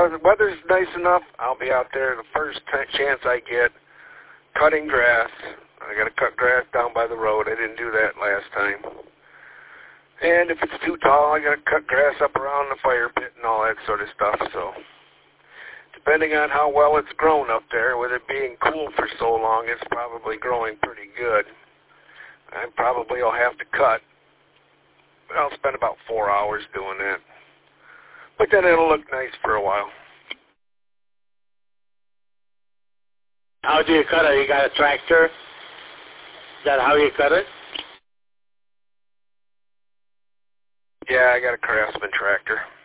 the weather's nice enough, I'll be out there the first chance I get, cutting grass. I got to cut grass down by the road. I didn't do that last time. And if it's too tall, I got to cut grass up around the fire pit and all that sort of stuff. So depending on how well it's grown up there, with it being cool for so long, it's probably growing pretty good. I probably will have to cut. I'll spend about 4 hours doing that. But then it'll look nice for a while. How do you cut it? You got a tractor? Is that how you cut it? Yeah, I got a Craftsman tractor.